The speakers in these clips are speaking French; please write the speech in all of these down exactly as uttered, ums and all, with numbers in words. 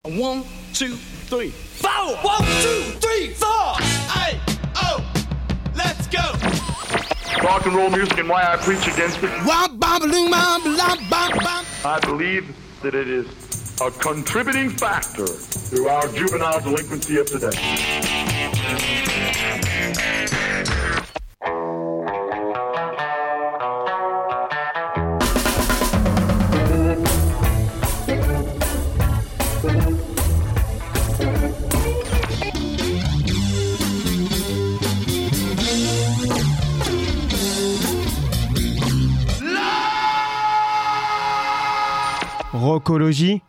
One, two, three, four! One, two, three, four! Hey, oh, let's go! Rock and roll music and why I preach against it. I believe that it is a contributing factor to our juvenile delinquency of today. Rockologie.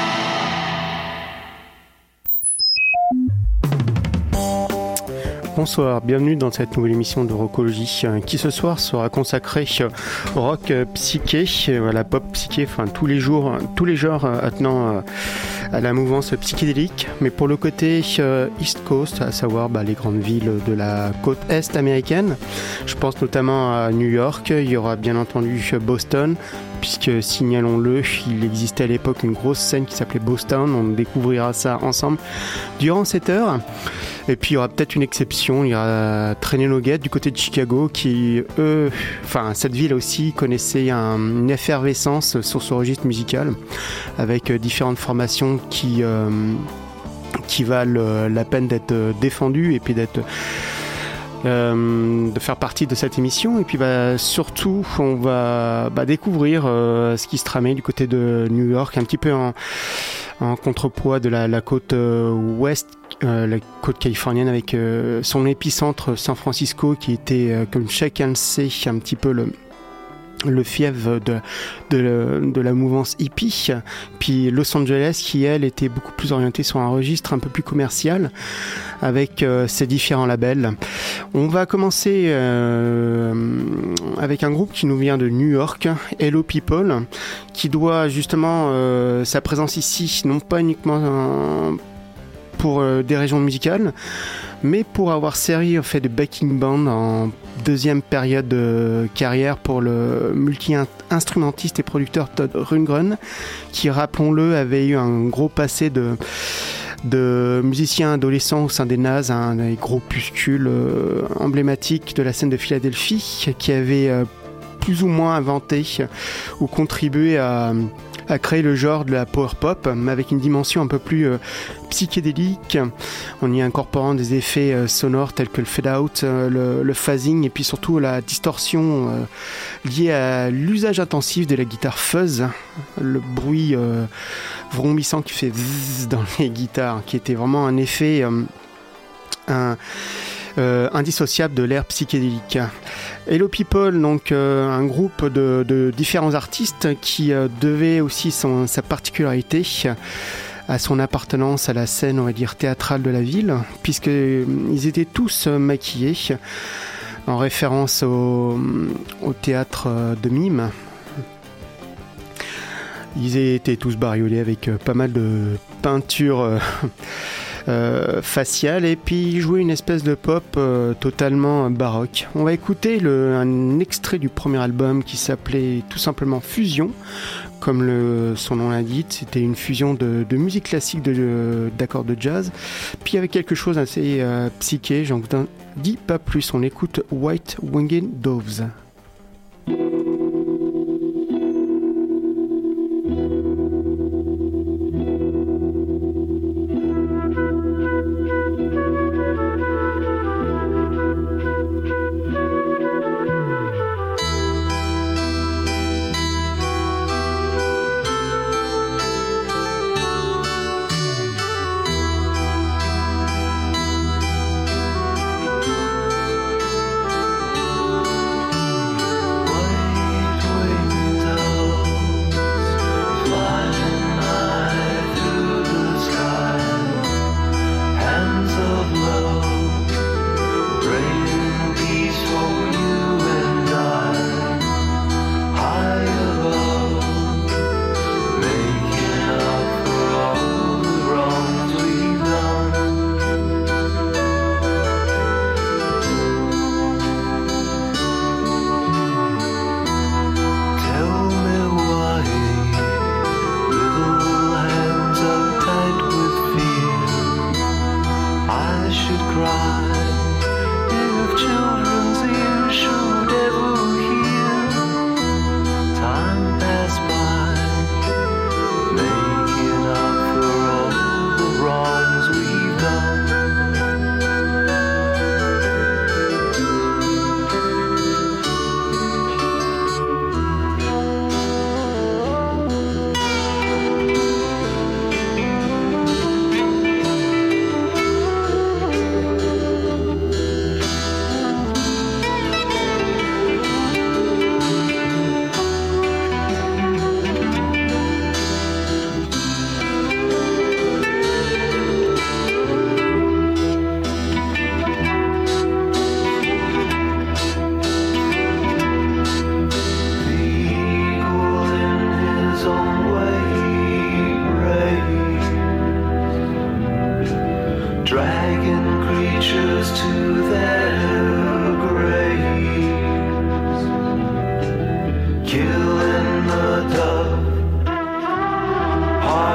Bonsoir, bienvenue dans cette nouvelle émission de Rockologie qui ce soir sera consacrée au rock psyché, à la pop psyché, enfin tous les jours, tous les genres attenant à la mouvance psychédélique, mais pour le côté East Coast, à savoir bah, les grandes villes de la côte est américaine. Je pense notamment à New York, il y aura bien entendu Boston, puisque, signalons-le, il existait à l'époque une grosse scène qui s'appelait Boston, on découvrira ça ensemble durant cette heure. Et puis il y aura peut-être une exception, il y aura Traîner nos guettes du côté de Chicago qui, eux, enfin cette ville aussi connaissait un, une effervescence sur ce registre musical avec différentes formations qui, euh, qui valent la peine d'être défendues et puis d'être... Euh, de faire partie de cette émission. Et puis bah, surtout on va bah, découvrir euh, ce qui se tramait du côté de New York, un petit peu en, en contrepoids de la, la côte euh, ouest, euh, la côte californienne, avec euh, son épicentre San Francisco qui était, euh, comme chacun le sait, un petit peu le le fief de, de, de la mouvance hippie, puis Los Angeles qui elle était beaucoup plus orientée sur un registre un peu plus commercial avec euh, ses différents labels. On va commencer euh, avec un groupe qui nous vient de New York, Hello People, qui doit justement euh, sa présence ici non pas uniquement euh, pour euh, des régions musicales, mais pour avoir servi en fait de backing band en deuxième période de carrière pour le multi-instrumentiste et producteur Todd Rundgren, qui, rappelons-le, avait eu un gros passé de de musicien adolescent au sein des Nazz, un des groupuscules euh, emblématiques de la scène de Philadelphie, qui avait euh, plus ou moins inventé ou contribué à à créer le genre de la power pop, mais avec une dimension un peu plus euh, psychédélique, en y incorporant des effets euh, sonores tels que le fade out, euh, le, le phasing et puis surtout la distorsion euh, liée à l'usage intensif de la guitare fuzz, le bruit euh, vrombissant qui fait zzz dans les guitares, qui était vraiment un effet euh, un Euh, indissociable de l'ère psychédélique. Hello People, donc euh, un groupe de, de différents artistes qui euh, devait aussi son, sa particularité à son appartenance à la scène, on va dire, théâtrale de la ville, puisqu'ils étaient tous maquillés en référence au, au théâtre de mime. Ils étaient tous bariolés avec euh, pas mal de peintures euh, Euh, facial, et puis jouer une espèce de pop euh, totalement baroque. On va écouter le, un extrait du premier album qui s'appelait tout simplement Fusion, comme le, son nom l'indique. C'était une fusion de, de musique classique, de, de, d'accords de jazz, puis avec quelque chose assez euh, psyché. J'en dis pas plus, on écoute White Winged Doves.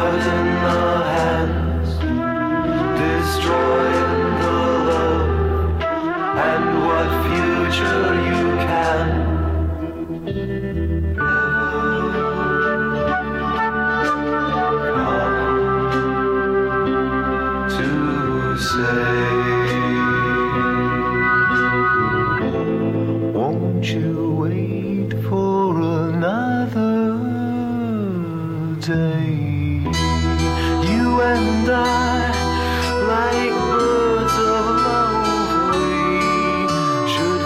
heart in the hands, destroying the love, and what future you can ever come to say. Won't you wait for another day? You and I, like birds of love, we should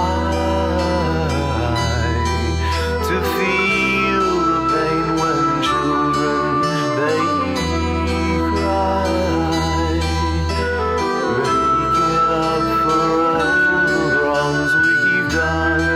fly to feel the pain when children they cry, making up for all the wrongs we've done.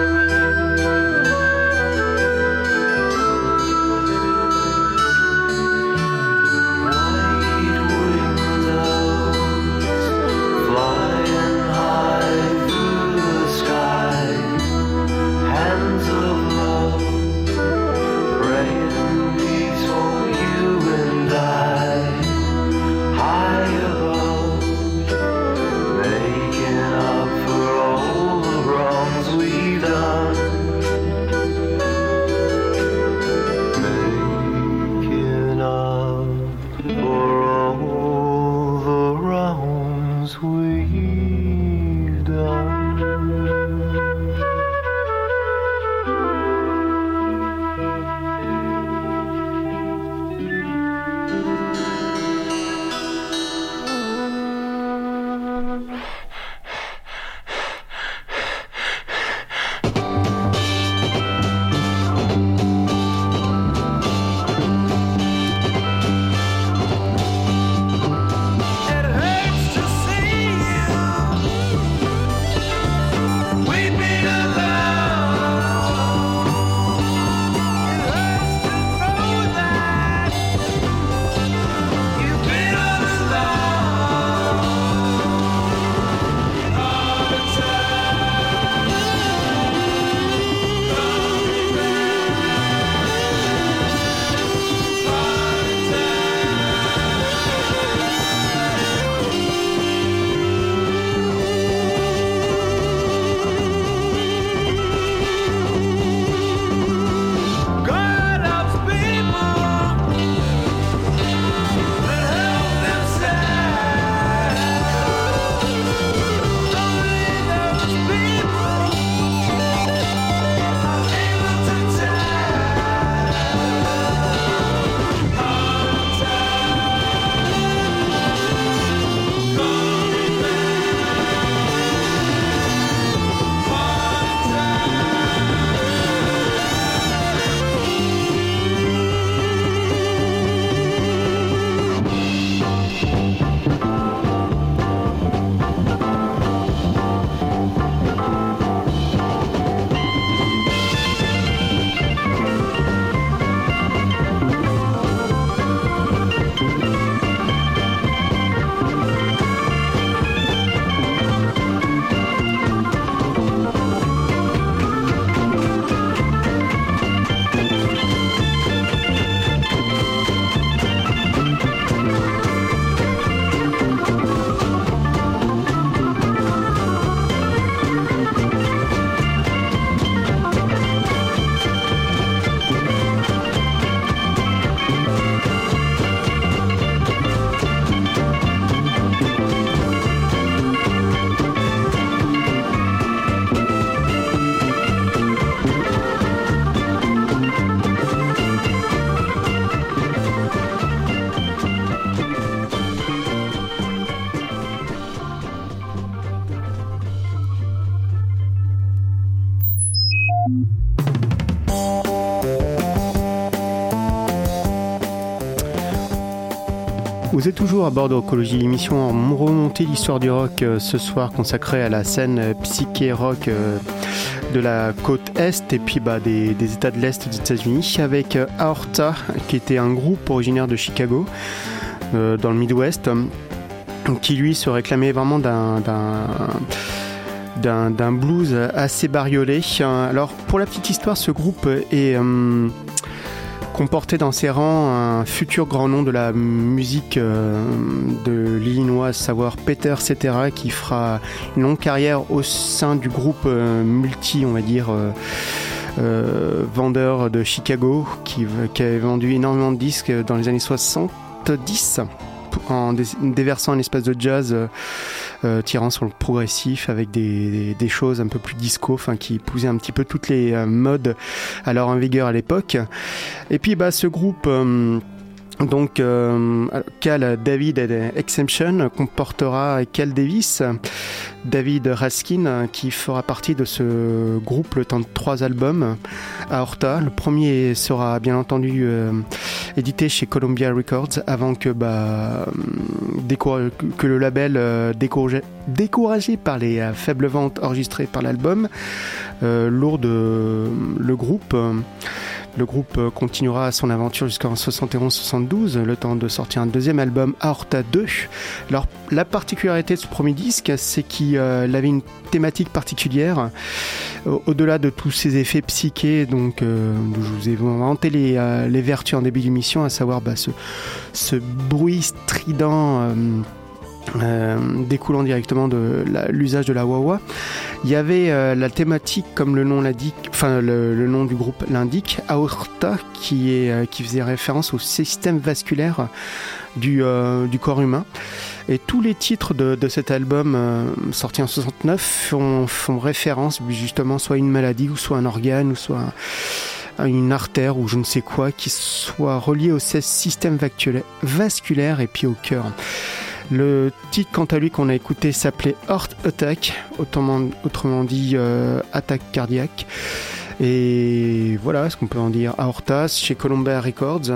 Vous êtes toujours à bord d'Rockologie, l'émission en remontée l'histoire du rock euh, ce soir consacrée à la scène euh, psyché rock euh, de la côte Est et puis bah, des, des États de l'Est des États-Unis avec euh, Aorta qui était un groupe originaire de Chicago euh, dans le Midwest euh, qui lui se réclamait vraiment d'un, d'un, d'un, d'un blues assez bariolé. Alors pour la petite histoire, ce groupe est... Euh, comportait dans ses rangs un futur grand nom de la musique euh, de l'Illinois, à savoir Peter Cetera, qui fera une longue carrière au sein du groupe euh, multi, on va dire, euh, euh, vendeur de Chicago, qui, qui avait vendu énormément de disques dans les années soixante-dix, en dé- déversant un espace de jazz euh, euh, tirant sur le progressif avec des, des, des choses un peu plus disco, enfin qui épousaient un petit peu toutes les euh, modes alors en vigueur à l'époque. Et puis bah ce groupe euh, donc euh, Cal David Exemption comportera Cal Davis, David Raskin, qui fera partie de ce groupe le temps de trois albums. Aorta, le premier sera bien entendu euh, édité chez Columbia Records avant que, bah, découragé, que le label, euh, découragé, découragé par les euh, faibles ventes enregistrées par l'album, euh, lourde euh, le groupe. Euh, Le groupe continuera son aventure jusqu'en soixante et onze soixante-douze, le temps de sortir un deuxième album, Aorta deux. Alors, la particularité de ce premier disque, c'est qu'il euh, avait une thématique particulière. Au-delà de tous ces effets psychés, donc, euh, je vous ai inventé les, euh, les vertus en début d'émission, à savoir bah, ce, ce bruit strident euh, Euh, découlant directement de la, l'usage de la wah-wah. Il y avait euh, la thématique, comme le nom l'indique, enfin le, le nom du groupe l'indique, Aorta, qui, est, euh, qui faisait référence au système vasculaire du, euh, du corps humain. Et tous les titres de, de cet album euh, sorti en soixante-neuf font, font référence justement soit à une maladie, ou soit un organe, ou soit un, une artère ou je ne sais quoi qui soit relié au système vasculaire et puis au cœur. Le titre, quant à lui, qu'on a écouté s'appelait Heart Attack, autrement, autrement dit euh, attaque cardiaque. Et voilà ce qu'on peut en dire. Aorta, chez Columbia Records.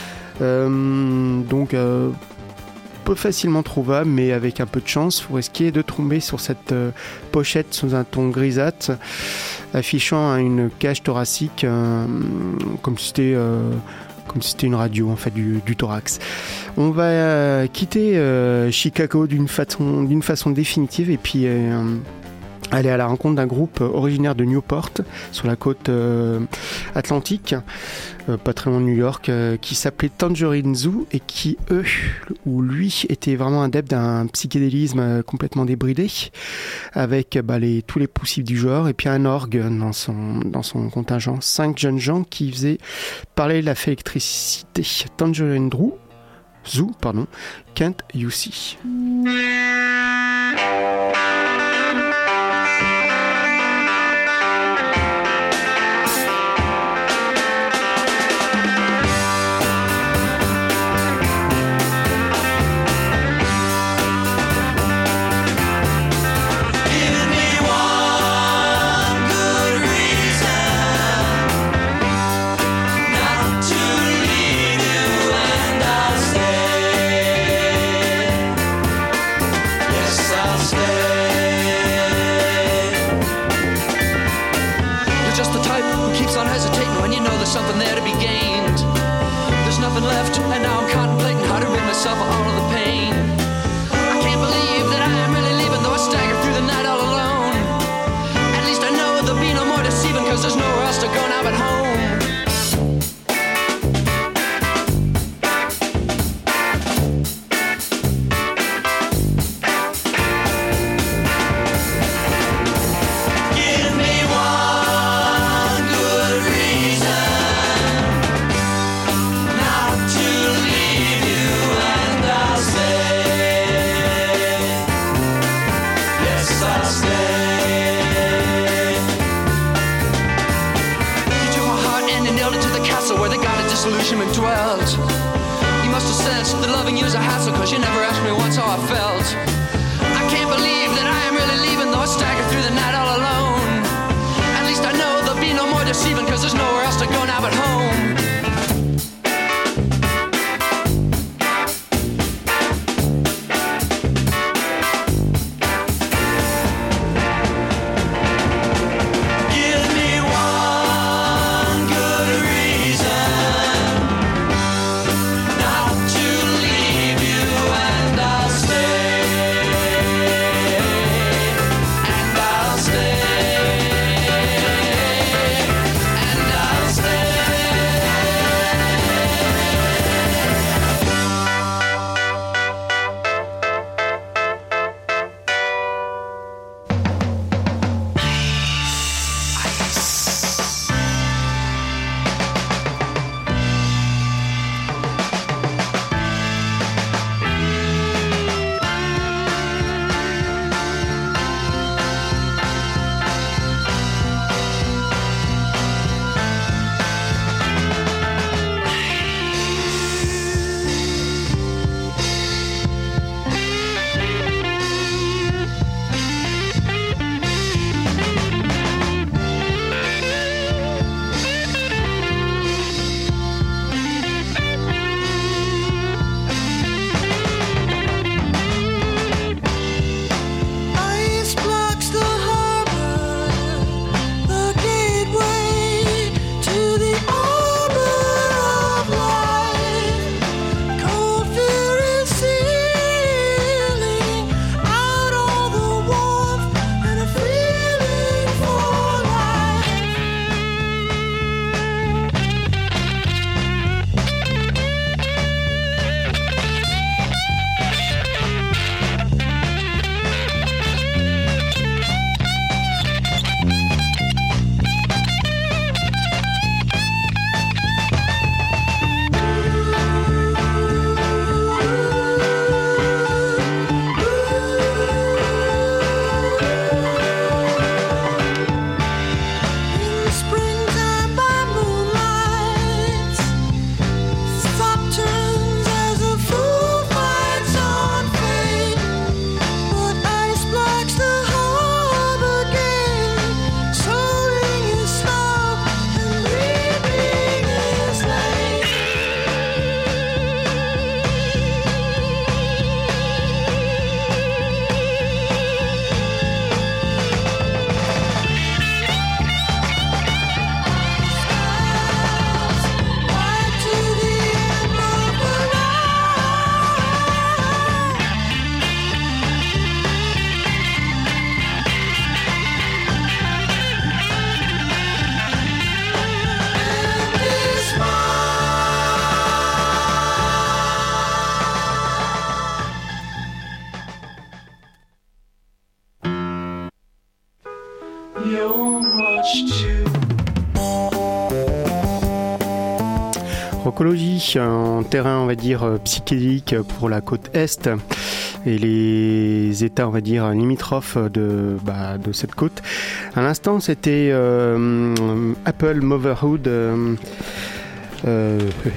Euh, donc, euh, peu facilement trouvable, mais avec un peu de chance, vous risquez de tomber sur cette euh, pochette sous un ton grisâtre, affichant une cage thoracique, euh, comme si c'était. Euh, comme si c'était une radio en fait du, du thorax. On va euh, quitter euh, Chicago d'une façon, d'une façon définitive et puis euh, aller à la rencontre d'un groupe originaire de Newport sur la côte euh, atlantique, euh, pas très loin de New York, euh, qui s'appelait Tangerine Zoo et qui eux ou lui était vraiment adepte d'un psychédélisme euh, complètement débridé avec bah, les, tous les possibles du genre et puis un orgue dans son, dans son contingent, cinq jeunes gens qui faisaient parler la fée électricité. Tangerine Zoo, Zoo pardon, Can't You See. Something there to be gained. There's nothing left, and now I'm contemplating how to rid myself of all of the pain. I can't believe that I am really leaving, though I stagger through the night all alone. At least I know there'll be no more deceiving, cause there's nowhere else to go now but home. Disillusionment dwelt. You must have sensed that loving you is a hassle, cause you never asked me once how I felt. I can't believe that I am really leaving, though I stagger through the night all alone. At least I know there'll be no more deceiving, cause there's nowhere else to go now but home. Not to leave you, and I'll stay. Rockology, un terrain on va dire psychédélique pour la côte est et les états on va dire limitrophes de, bah, de cette côte. À l'instant c'était euh, Apple Motherhood euh, euh,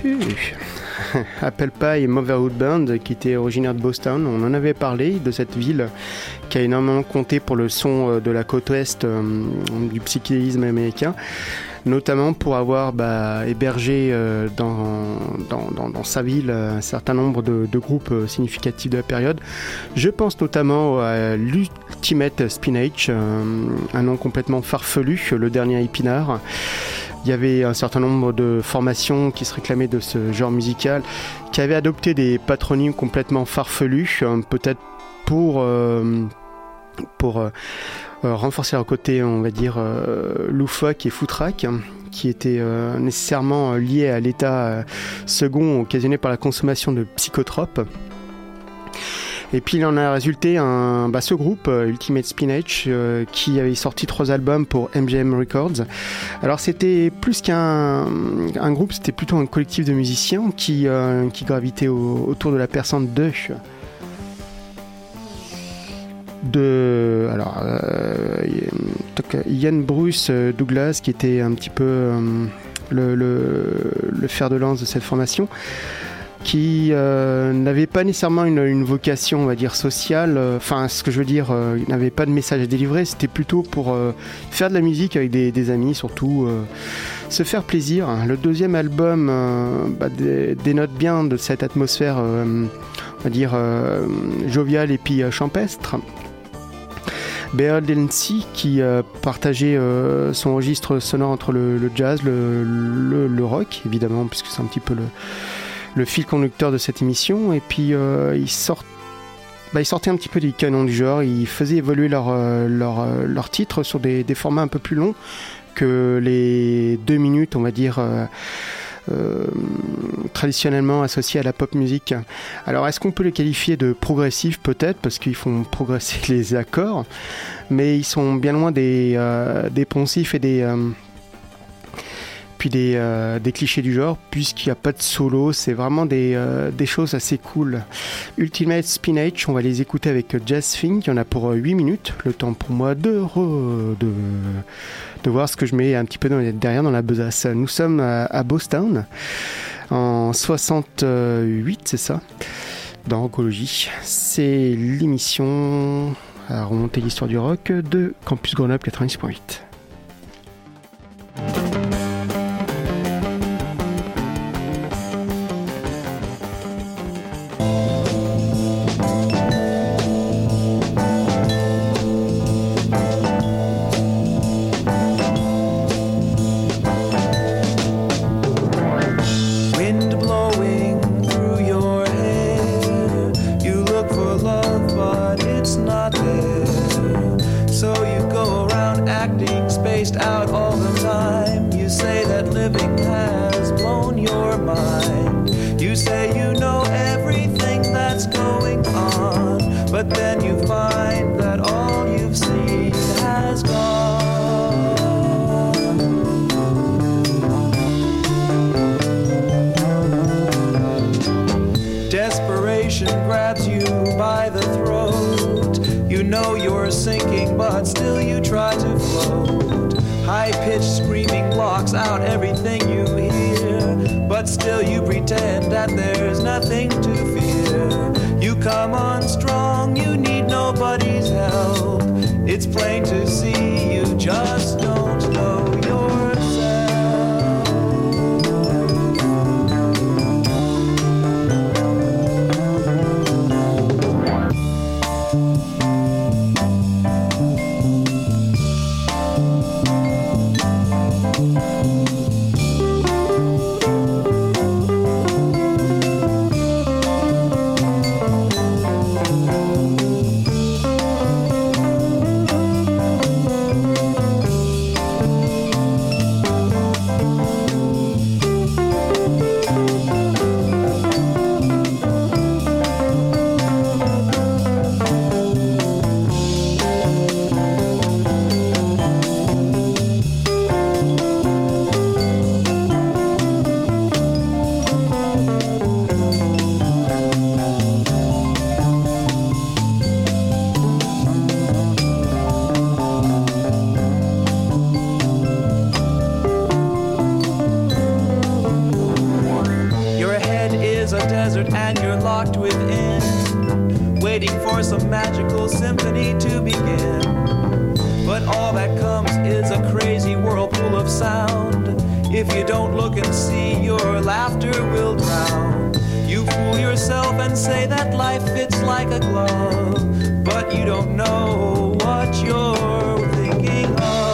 Apple Pie et Motherhood Band qui était originaire de Boston. On en avait parlé de cette ville qui a énormément compté pour le son de la côte ouest euh, du psychédélisme américain, notamment pour avoir bah, hébergé euh, dans, dans, dans, dans sa ville un certain nombre de, de groupes euh, significatifs de la période. Je pense notamment à l'Ultimate Spinach, euh, un nom complètement farfelu, le dernier épinard. Il y avait un certain nombre de formations qui se réclamaient de ce genre musical, qui avaient adopté des patronymes complètement farfelus, euh, peut-être pour... Euh, pour euh, Euh, renforcer leur côté, on va dire, euh, loufoque et foutraque, qui était euh, nécessairement euh, lié à l'état euh, second occasionné par la consommation de psychotropes. Et puis il en a résulté un, bah, ce groupe euh, Ultimate Spinach euh, qui avait sorti trois albums pour M G M Records. Alors c'était plus qu'un un groupe, c'était plutôt un collectif de musiciens qui, euh, qui gravitaient au, autour de la personne de de alors euh, Ian Bruce Douglas qui était un petit peu euh, le, le, le fer de lance de cette formation, qui euh, n'avait pas nécessairement une, une vocation on va dire sociale, enfin euh, ce que je veux dire, euh, il n'avait pas de message à délivrer, c'était plutôt pour euh, faire de la musique avec des, des amis, surtout euh, se faire plaisir. Le deuxième album euh, bah, dé, dénote bien de cette atmosphère euh, on va dire euh, joviale et puis euh, champestre. Beryl Dempsey qui euh, partageait euh, son registre sonore entre le, le jazz, le, le, le rock évidemment, puisque c'est un petit peu le, le fil conducteur de cette émission. Et puis euh, il, sort, bah, il sortait un petit peu des canons du genre, il faisait évoluer leurs leur, leur titres sur des, des formats un peu plus longs que les deux minutes on va dire euh, Euh, traditionnellement associés à la pop music. Alors est-ce qu'on peut les qualifier de progressifs? Peut-être, parce qu'ils font progresser les accords, mais ils sont bien loin des, euh, des poncifs et des euh, puis des, euh, des clichés du genre, puisqu'il n'y a pas de solo, c'est vraiment des, euh, des choses assez cool. Ultimate Spinach, on va les écouter avec Jazz Fink, il y en a pour huit minutes, le temps pour moi de, re, de, de voir ce que je mets un petit peu dans, derrière dans la besace. Nous sommes à, à Boston, en soixante-huit, c'est ça, dans Rockology. C'est l'émission à remonter l'histoire du rock de Campus Grenoble quatre-vingt-dix point huit. locked within, waiting for some magical symphony to begin. But all that comes is a crazy whirlpool of sound. If you don't look and see, your laughter will drown. You fool yourself and say that life fits like a glove, but you don't know what you're thinking of.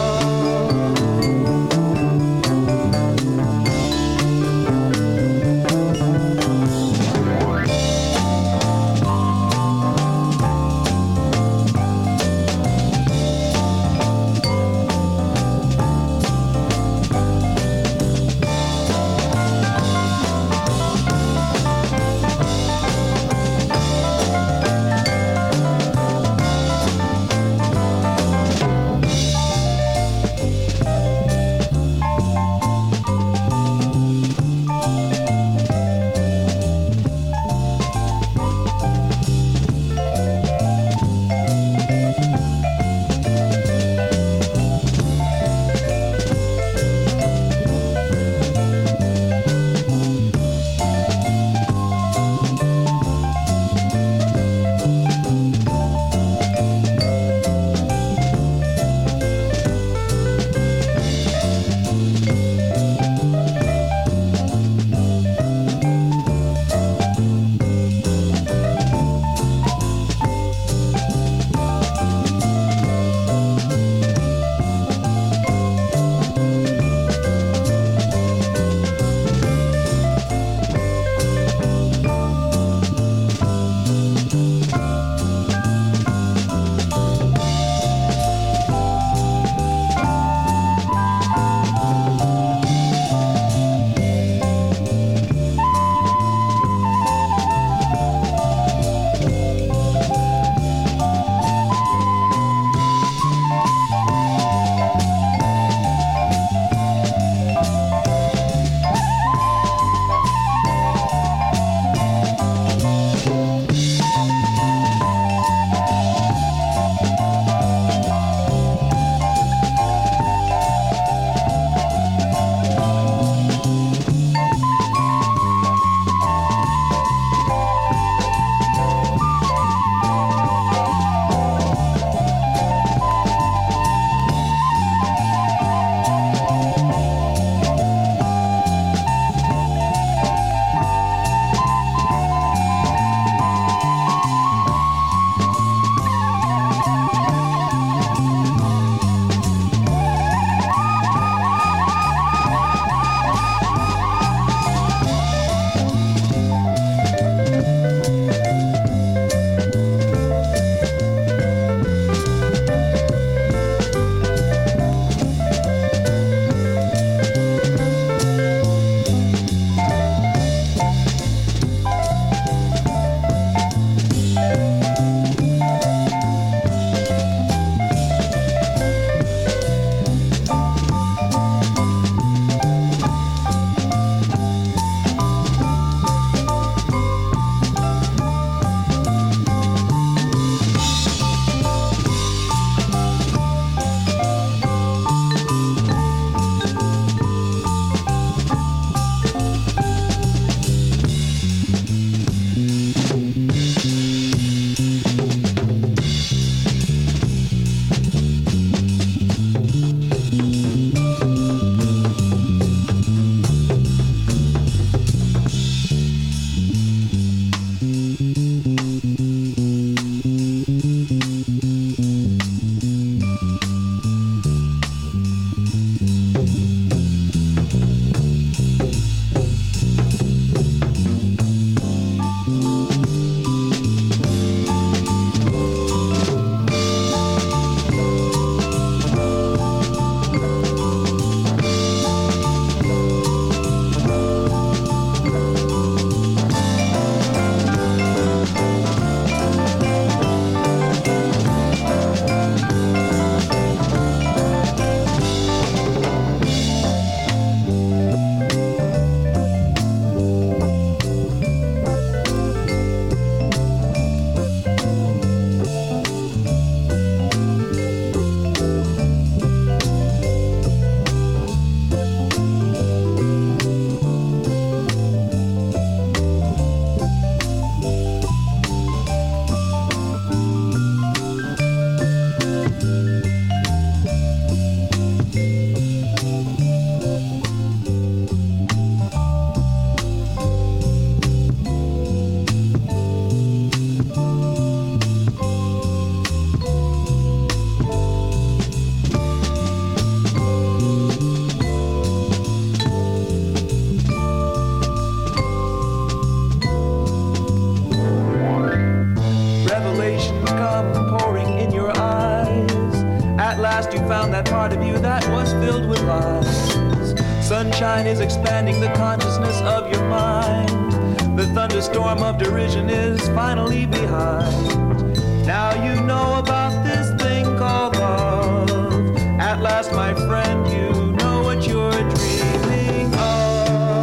part of you that was filled with lies. Sunshine is expanding the consciousness of your mind. The thunderstorm of derision is finally behind. Now you know about this thing called love. At last, my friend, you know what you're dreaming of.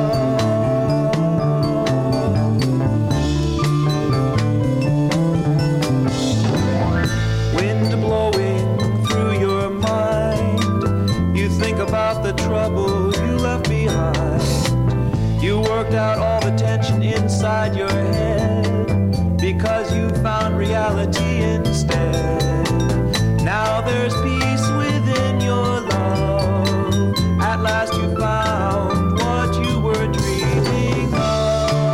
Wind blowing through your mind. You think about the trouble you left behind. You worked out all the tension inside your head because you found reality instead. Now there's peace within your love. At last you found what you were dreaming of.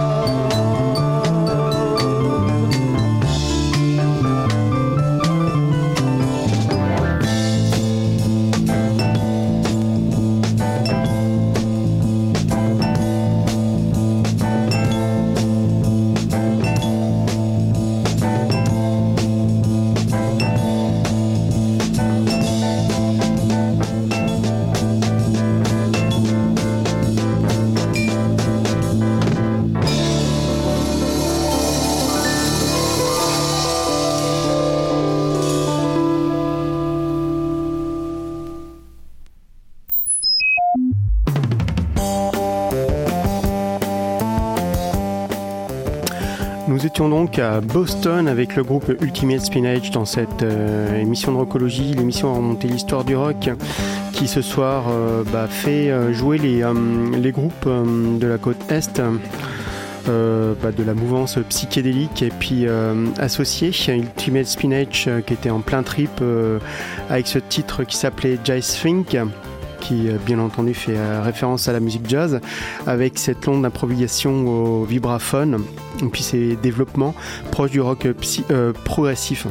Nous étions donc à Boston avec le groupe Ultimate Spinach dans cette euh, émission de rockologie, l'émission à remonter l'histoire du rock, qui ce soir euh, bah, fait euh, jouer les, euh, les groupes euh, de la côte Est, euh, bah, de la mouvance psychédélique, et puis euh, associé Ultimate Spinach euh, qui était en plein trip euh, avec ce titre qui s'appelait Jazz Think, qui bien entendu fait référence à la musique jazz, avec cette longue improvisation au vibraphone, et puis ces développements proches du rock psy, euh, progressif.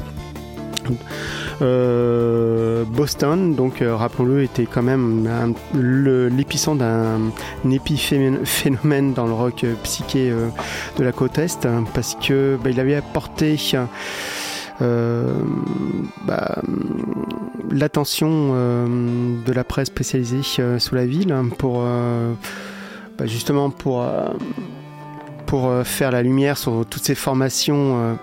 Euh, Boston, donc euh, rappelons-le, était quand même un, le, l'épicentre d'un épiphénomène dans le rock euh, psyché euh, de la côte Est, hein, parce que bah, il avait apporté Euh, bah, l'attention euh, de la presse spécialisée euh, sous la ville pour euh, bah, justement pour euh, pour euh, faire la lumière sur toutes ces formations euh,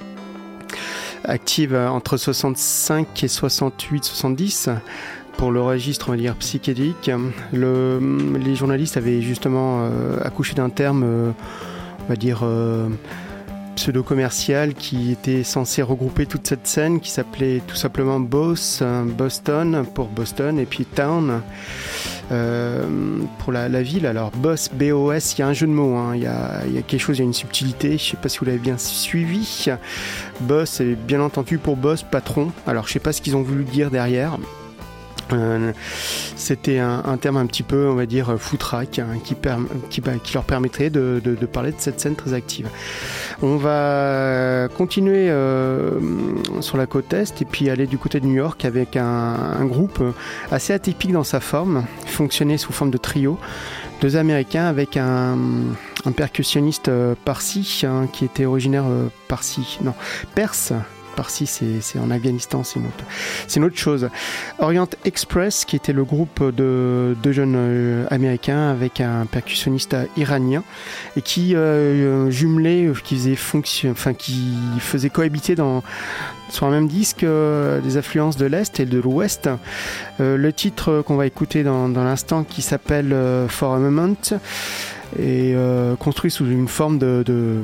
actives entre soixante-cinq et soixante-huit soixante-dix pour le registre, on va dire, psychédélique. Le, les journalistes avaient justement euh, accouché d'un terme euh, on va dire euh, pseudo-commercial qui était censé regrouper toute cette scène, qui s'appelait tout simplement Boss, Boston pour Boston, et puis Town euh, pour la, la ville. Alors Boss, B O S, il y a un jeu de mots, hein. il, y a, il y a quelque chose, il y a une subtilité, je ne sais pas si vous l'avez bien suivi. Boss, c'est bien entendu pour boss, patron. Alors je ne sais pas ce qu'ils ont voulu dire derrière. Euh, c'était un, un terme un petit peu, on va dire, foutraque, hein, qui, perm- qui, bah, qui leur permettrait de, de, de parler de cette scène très active. On va continuer euh, sur la côte Est et puis aller du côté de New York avec un, un groupe assez atypique dans sa forme, fonctionnait sous forme de trio, deux Américains avec un, un percussionniste euh, parsi, hein, qui était originaire euh, parsi, non, perse. Parsi, c'est, c'est en Afghanistan, c'est une, autre, c'est une autre chose. Orient Express, qui était le groupe de deux jeunes euh, américains avec un percussionniste iranien et qui euh, jumelait, qui faisait fonction, enfin qui faisait cohabiter dans sur un même disque euh, des influences de l'Est et de l'Ouest. Euh, le titre qu'on va écouter dans, dans l'instant, qui s'appelle euh, For a Moment, est euh, construit sous une forme de, de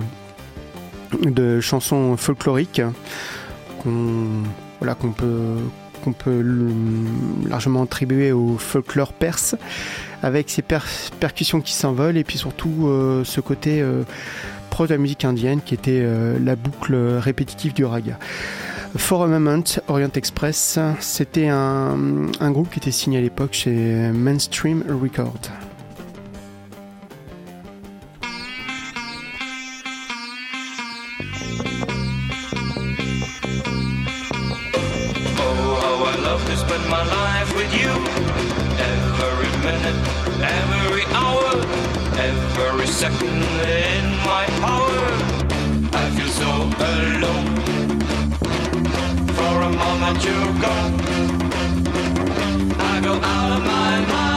de chansons folkloriques qu'on, voilà, qu'on peut, qu'on peut largement attribuer au folklore perse, avec ces per- percussions qui s'envolent et puis surtout euh, ce côté euh, proche de la musique indienne qui était euh, la boucle répétitive du raga. For a Moment, Orient Express, c'était un, un groupe qui était signé à l'époque chez Mainstream Records. My life with you, every minute, every hour, every second in my power. I feel so alone. For a moment you're gone. go out of my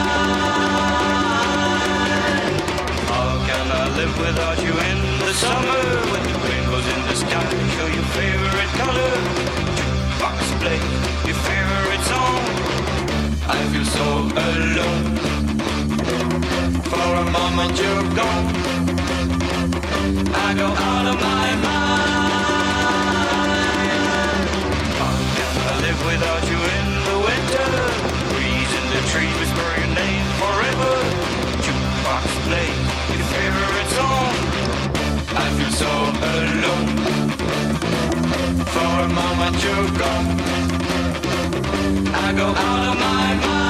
mind. How can I live without you in the summer? When the rainbows in the sky show your favorite color. Jukebox play your favorite song. I feel so alone. For a moment you're gone. I go out of my mind. How can I live without you in the winter? Breeze in the trees whisper your name forever. Jukebox play your favorite song. I feel so alone. For a moment you're gone. I go out of my mind.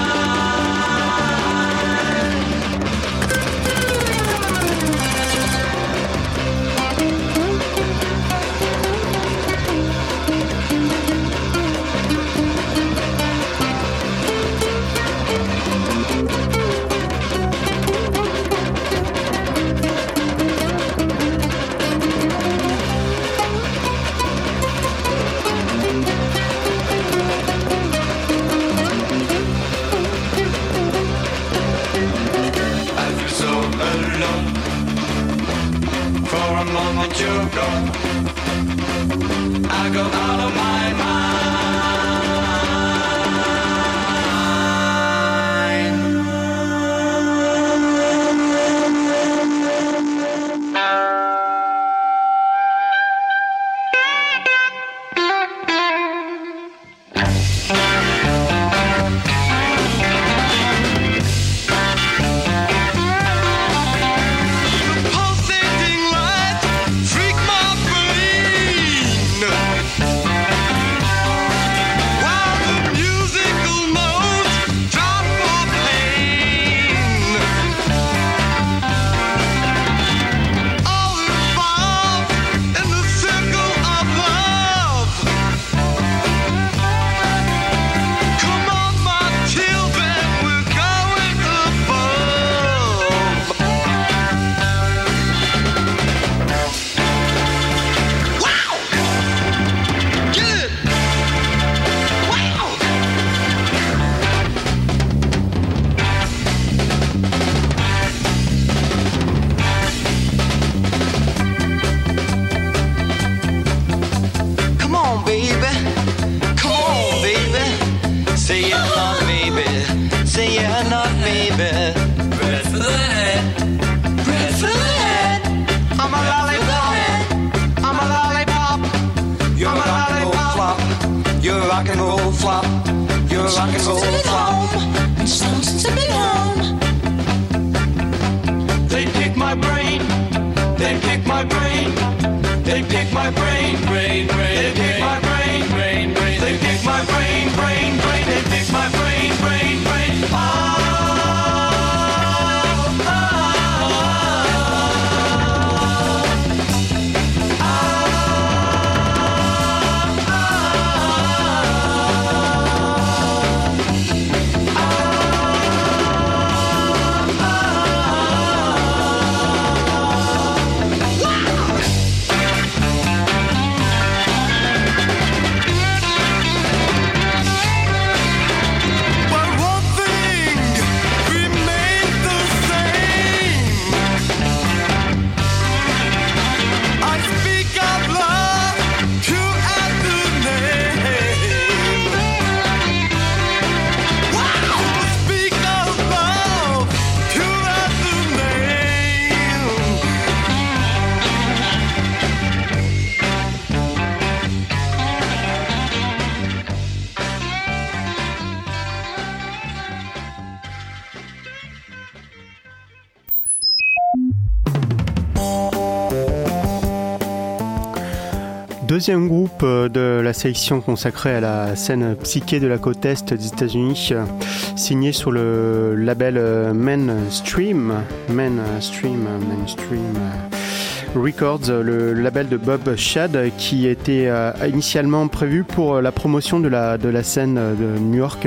Moment you're gone, I go out of my Deuxième groupe de la sélection consacrée à la scène psyché de la côte est des États-Unis, signé sur le label Mainstream, Mainstream, Mainstream Records, le label de Bob Shad, qui était initialement prévu pour la promotion de la, de la scène de New York.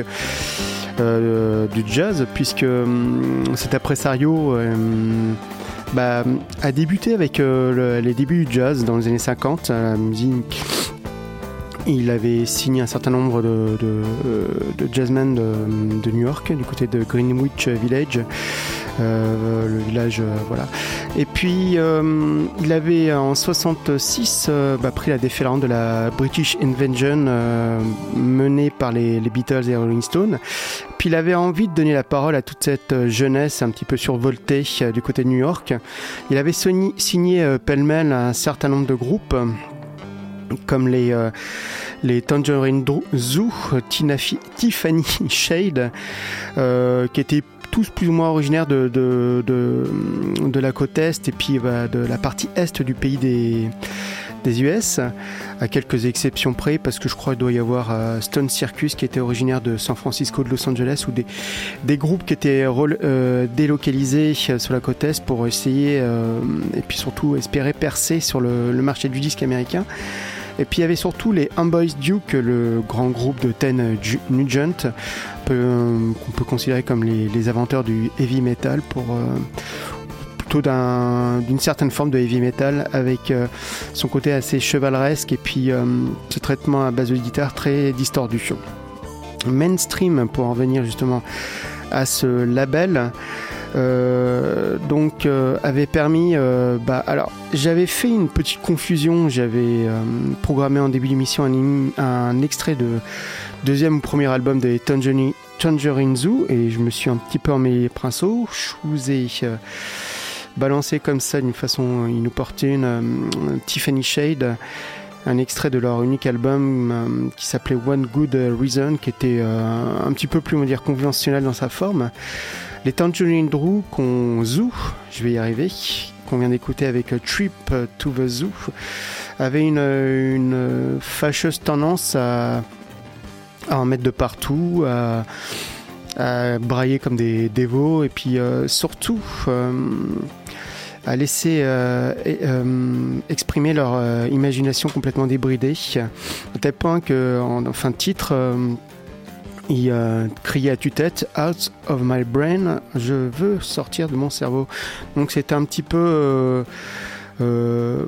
Euh, du jazz, puisque euh, cet impresario euh, bah, a débuté avec euh, le, les débuts du jazz dans les années cinquante, la musique Il avait signé un certain nombre de, de, de jazzmen de, de New York, du côté de Greenwich Village, euh, le village, euh, voilà. Et puis, euh, il avait en soixante-six euh, bah, pris la déferlante de la British Invasion euh, menée par les, les Beatles et Rolling Stones. Puis, il avait envie de donner la parole à toute cette jeunesse un petit peu survoltée euh, du côté de New York. Il avait signé, signé euh, pêle-mêle un certain nombre de groupes, comme les, euh, les Tangerine Zoo, Tinafi, Tiffany Shade, euh, qui étaient tous plus ou moins originaires de, de, de, de la côte Est et puis bah, de la partie Est du pays des, des U S, à quelques exceptions près, parce que je crois qu'il doit y avoir euh, Stone Circus qui était originaire de San Francisco, de Los Angeles, ou des, des groupes qui étaient re, euh, délocalisés sur la côte Est pour essayer euh, et puis surtout espérer percer sur le, le marché du disque américain. Et puis il y avait surtout les Amboy Duke, le grand groupe de Ted Nugent, peu, euh, qu'on peut considérer comme les, les inventeurs du heavy metal, pour euh, plutôt d'un, d'une certaine forme de heavy metal, avec euh, son côté assez chevaleresque et puis euh, ce traitement à base de guitare très distordu. Mainstream, pour en venir justement à ce label, Euh, donc euh, avait permis euh, bah, alors j'avais fait une petite confusion, j'avais euh, programmé en début d'émission un, un extrait de deuxième ou premier album des Tangerine, Tangerine Zoo, et je me suis un petit peu emmêlé pinceau. Je vous ai euh, balancé comme ça d'une façon inopportune euh, Tiffany Shade, un extrait de leur unique album euh, qui s'appelait One Good Reason, qui était euh, un petit peu plus, on va dire, conventionnel dans sa forme. Les Tangerine Drew qu'on Zoo, je vais y arriver, qu'on vient d'écouter avec Trip to the Zoo, avaient une, une fâcheuse tendance à, à en mettre de partout, à, à brailler comme des dévots, et puis euh, surtout euh, à laisser euh, euh, exprimer leur euh, imagination complètement débridée, à tel point qu'en en fin de titre, euh, il euh, criait à tue-tête « Out of my brain », je veux sortir de mon cerveau. Donc c'était un petit peu euh, euh,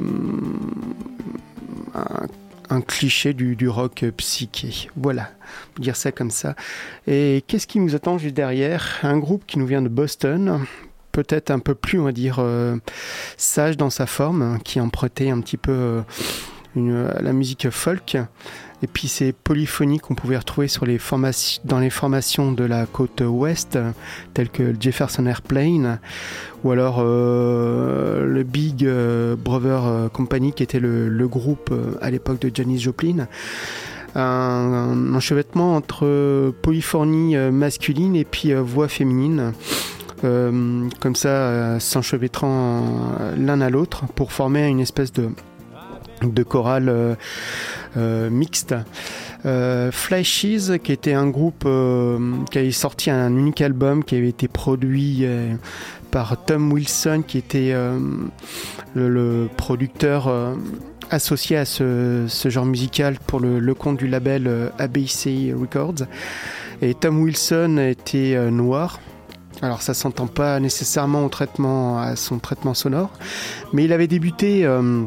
un, un cliché du, du rock psyché. Voilà, on peut dire ça comme ça. Et qu'est-ce qui nous attend juste derrière ? Un groupe qui nous vient de Boston, peut-être un peu plus, on va dire, euh, sage dans sa forme, qui empruntait un petit peu euh, une, la musique folk. Et puis ces polyphonies qu'on pouvait retrouver sur les formations, dans les formations de la côte ouest, telles que le Jefferson Airplane, ou alors euh, le Big Brother Company, qui était le, le groupe à l'époque de Janis Joplin. Un, un enchevêtrement entre polyphonie masculine et puis voix féminine, euh, comme ça, euh, s'enchevêtrant l'un à l'autre pour former une espèce de de chorale euh, euh, mixte. Euh, Flashes, qui était un groupe euh, qui avait sorti un unique album qui avait été produit euh, par Tom Wilson, qui était euh, le, le producteur euh, associé à ce, ce genre musical pour le, le compte du label euh, A B C Records. Et Tom Wilson était euh, noir. Alors ça s'entend pas nécessairement au traitement, à son traitement sonore, mais il avait débuté euh,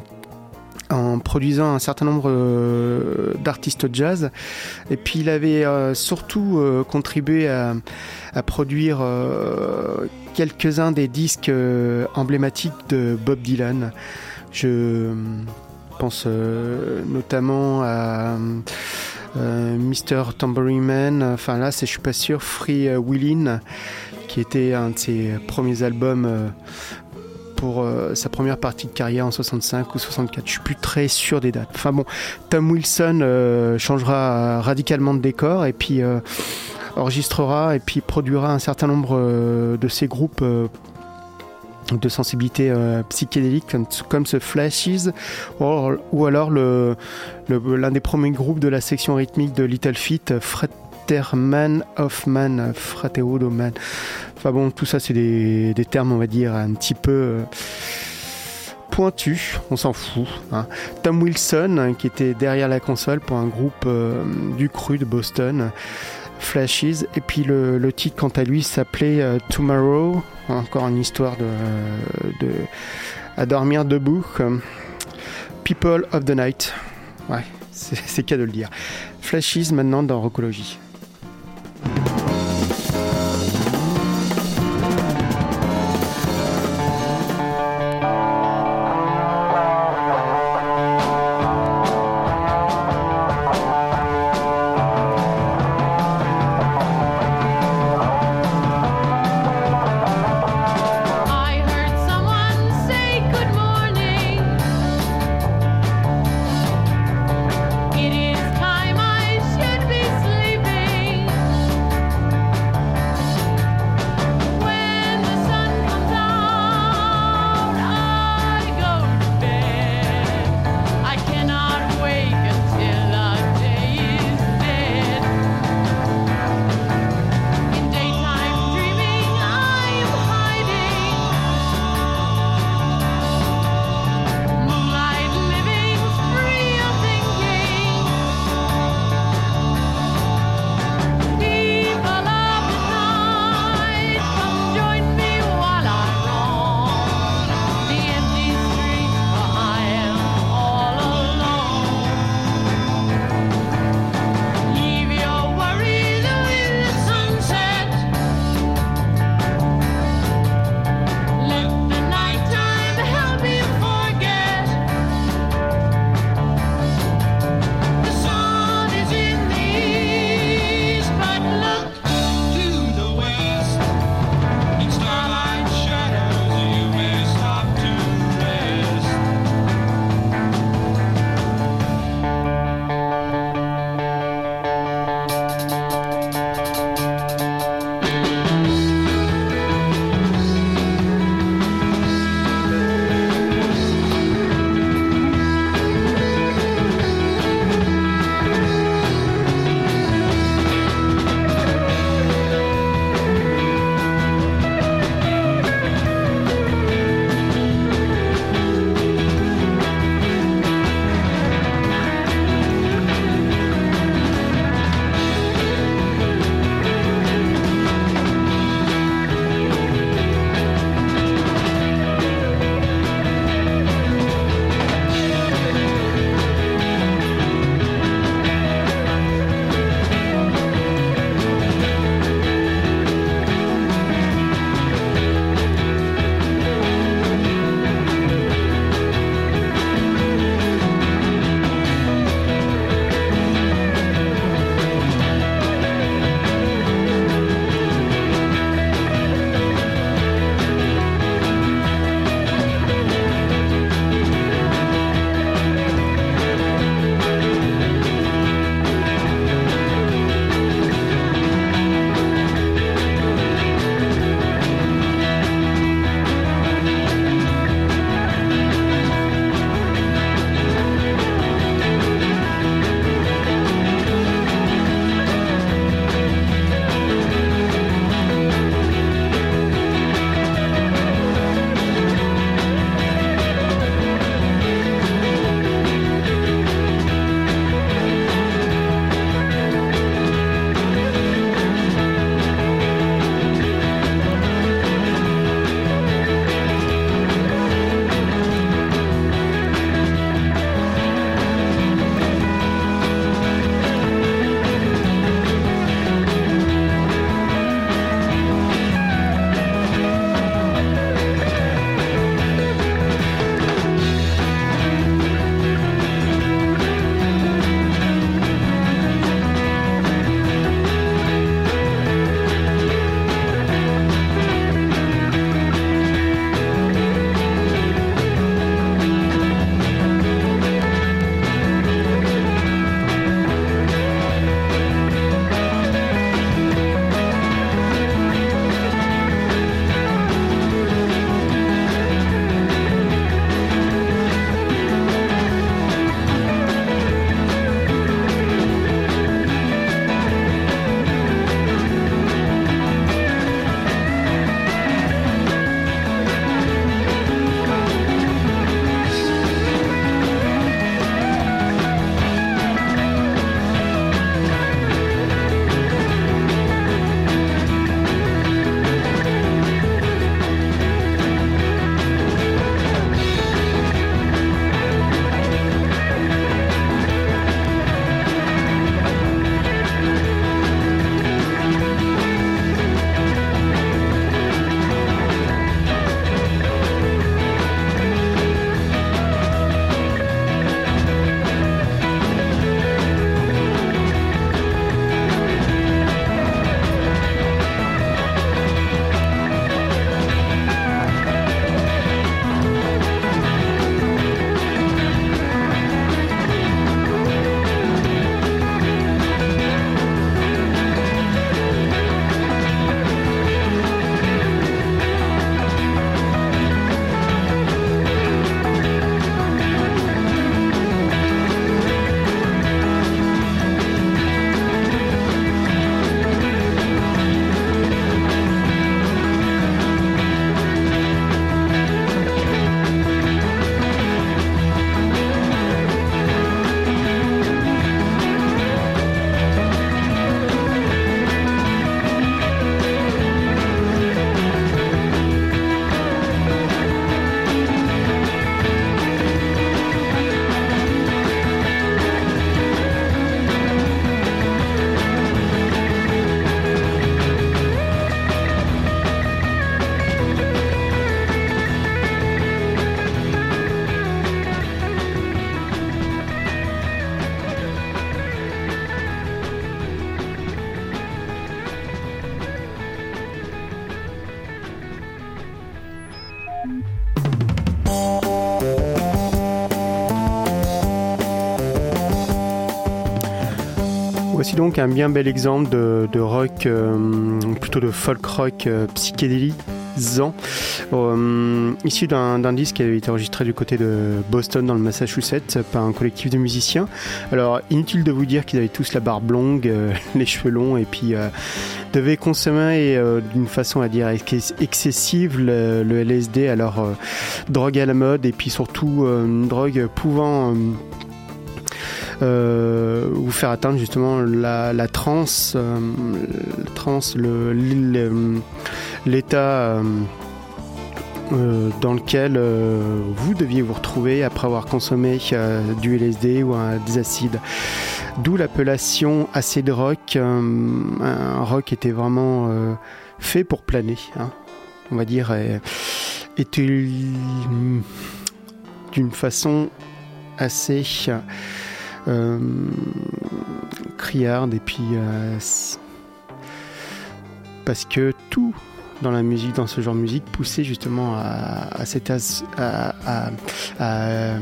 en produisant un certain nombre euh, d'artistes jazz, et puis il avait euh, surtout euh, contribué à, à produire euh, quelques-uns des disques euh, emblématiques de Bob Dylan. Je pense euh, notamment à euh, mister Tambourine Man, enfin là c'est, je suis pas sûr, Free Willin', qui était un de ses premiers albums euh, pour euh, sa première partie de carrière en soixante-cinq ou soixante-quatre, je suis plus très sûr des dates. Enfin bon, Tom Wilson euh, changera radicalement de décor et puis euh, enregistrera et puis produira un certain nombre euh, de ces groupes euh, de sensibilité euh, psychédélique comme, comme ce Flashes, ou, ou alors le, le, l'un des premiers groupes de la section rythmique de Little Feat, Fraterman of Man, Fratero Man. Enfin bon, tout ça c'est des, des termes, on va dire, un petit peu euh, pointus, on s'en fout. Hein. Tom Wilson, hein, qui était derrière la console pour un groupe euh, du cru de Boston, Flashes, et puis le, le titre quant à lui s'appelait euh, Tomorrow, encore une histoire de, de à dormir debout, People of the Night. Ouais, c'est, c'est qu'à de le dire. Flashies maintenant dans Rockologie. It is time I should be sleeping. Voici donc un bien bel exemple de, de rock, euh, plutôt de folk rock euh, psychédélisant, euh, issu d'un, d'un disque qui avait été enregistré du côté de Boston dans le Massachusetts par un collectif de musiciens. Alors inutile de vous dire qu'ils avaient tous la barbe longue, euh, les cheveux longs et puis euh, devaient consommer euh, d'une façon à dire ex- excessive le, le L S D, alors euh, drogue à la mode et puis surtout euh, une drogue pouvant... Euh, Euh, vous faire atteindre justement la, la transe, euh, la transe le, le, l'état euh, euh, dans lequel euh, vous deviez vous retrouver après avoir consommé euh, du L S D ou euh, des acides. D'où l'appellation acid rock. Euh, un rock qui était vraiment euh, fait pour planer, hein, on va dire, et, était d'une façon assez Euh, criarde et puis euh, parce que tout dans la musique, dans ce genre de musique, poussait justement à, à cet as, à, à, à,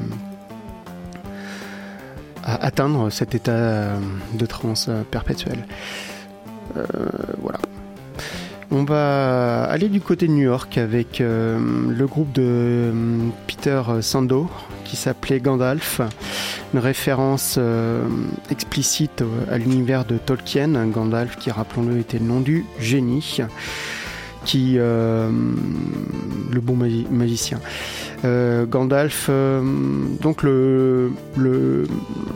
à atteindre cet état de transe perpétuel. Euh, voilà. On va aller du côté de New York avec euh, le groupe de euh, Peter Sandow qui s'appelait Gandalf, une référence euh, explicite à l'univers de Tolkien. Gandalf qui, rappelons-le, était le nom du génie, qui euh, le bon magi- magicien. Euh, Gandalf, euh, donc le, le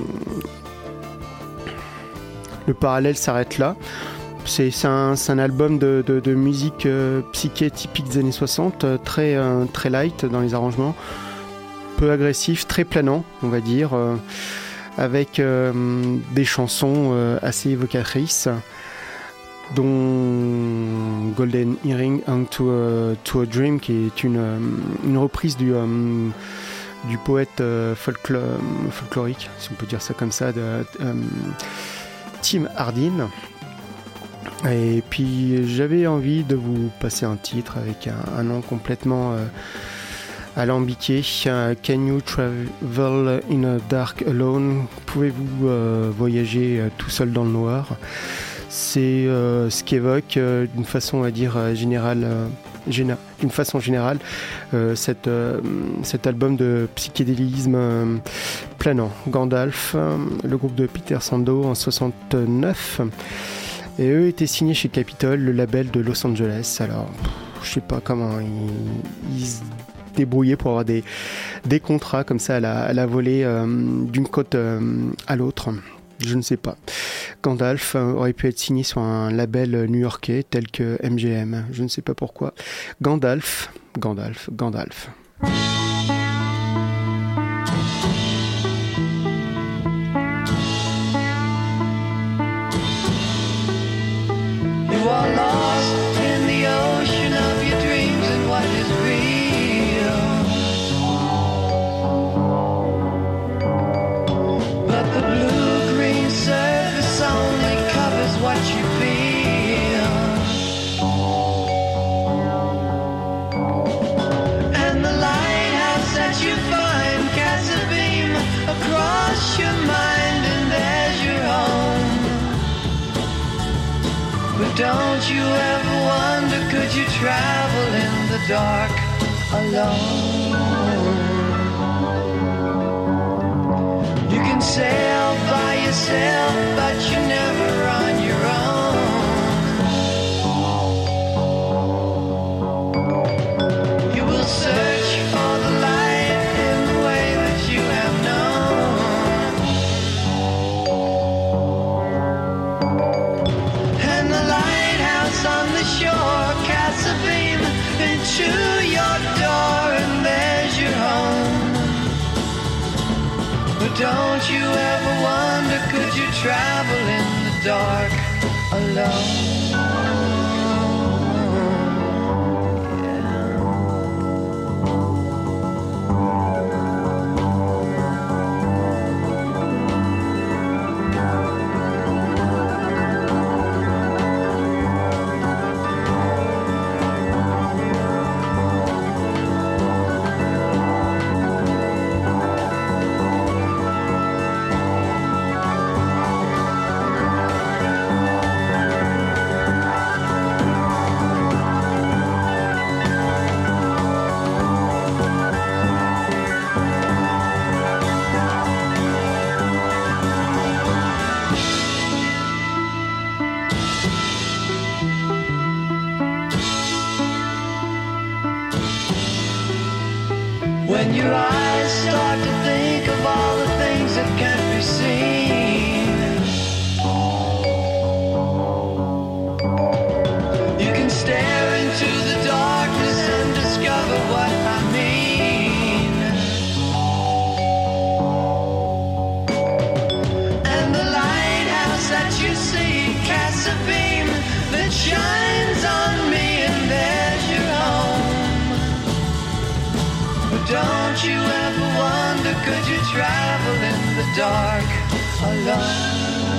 le parallèle s'arrête là. C'est, c'est, un, c'est un album de, de, de musique euh, psyché typique des années soixante, euh, très, euh, très light dans les arrangements, peu agressif, très planant, on va dire, euh, avec euh, des chansons euh, assez évocatrices, dont Golden Earring to a, to a Dream, qui est une, une reprise du, euh, du poète euh, folklore, folklorique, si on peut dire ça comme ça, de euh, Tim Hardin. Et puis j'avais envie de vous passer un titre avec un, un nom complètement euh, alambiqué. uh, Can you travel in a dark alone? Pouvez-vous euh, voyager euh, tout seul dans le noir? C'est euh, ce qu'évoque euh, d'une façon à dire euh, générale, euh, géna- d'une façon générale euh, cette, euh, cet album de psychédélisme euh, planant. Gandalf, euh, le groupe de Peter Sandow en soixante-neuf. Et eux étaient signés chez Capitol, le label de Los Angeles. Alors, pff, je sais pas comment ils, ils se débrouillaient pour avoir des, des contrats comme ça à la, à la volée euh, d'une côte euh, à l'autre. Je ne sais pas. Gandalf euh, aurait pu être signé sur un label new-yorkais tel que M G M. Je ne sais pas pourquoi. Gandalf, Gandalf, Gandalf. You are lost in the ocean of your dreams and what is real. But the blue-green surface only covers what you feel. And the lighthouse that you find casts a beam across your mind, and there's your home. But don't you ever wonder, could you travel in the dark alone? You can sail by yourself, but you're never on your own. You will search for the light in the way that you have known. And the lighthouse on the shore casts a beam into your door, and there's your home. But don't you ever wonder, could you travel in the dark alone? Your eyes start to think of all the things that can't be seen. You can stare into the darkness and discover what I mean. And the lighthouse that you see casts a beam that shines on me, and there's your home. But don't you ever wonder, could you travel in the dark alone?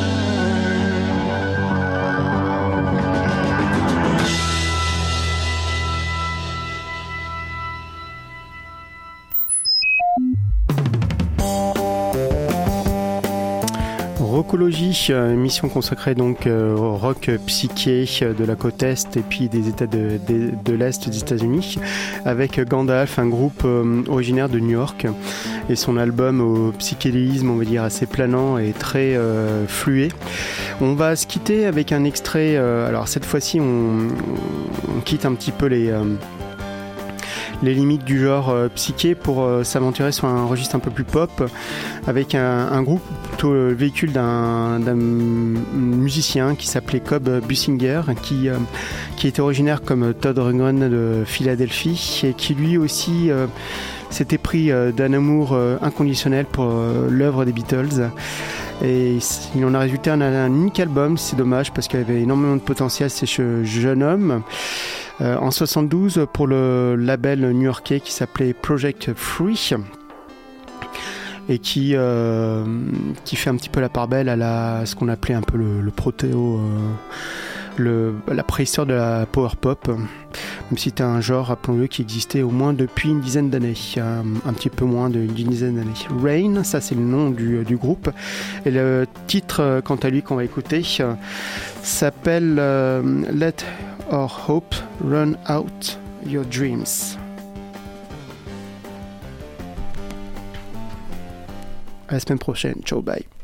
Rockologie, émission consacrée donc au rock psyché de la côte Est et puis des États de, de, de l'Est des États-Unis, avec Gandalf, un groupe originaire de New York, et son album au psychédélisme, on va dire, assez planant et très euh, fluet. On va se quitter avec un extrait, euh, alors cette fois-ci on, on quitte un petit peu les... Euh, les limites du genre euh, psyché pour euh, s'aventurer sur un registre un peu plus pop, avec un, un groupe, plutôt le véhicule d'un, d'un musicien qui s'appelait Cobb Businger, qui, euh, qui était originaire comme Todd Rundgren de Philadelphie, et qui lui aussi euh, s'était pris euh, d'un amour euh, inconditionnel pour euh, l'œuvre des Beatles. Et il en a résulté un, un unique album, c'est dommage parce qu'il avait énormément de potentiel, c'est ce jeune homme. Euh, en soixante-douze, pour le label new-yorkais qui s'appelait Project Free, et qui, euh, qui fait un petit peu la part belle à, la, à ce qu'on appelait un peu le, le protéo, euh, le, la préhistoire de la power pop, même si c'était un genre, rappelons-le, qui existait au moins depuis une dizaine d'années, euh, un petit peu moins d'une dizaine d'années. Rain, ça c'est le nom du, du groupe, et le titre, quant à lui, qu'on va écouter, euh, s'appelle euh, Let Our Hope Run Out Your Dreams. À la semaine prochaine, ciao, bye.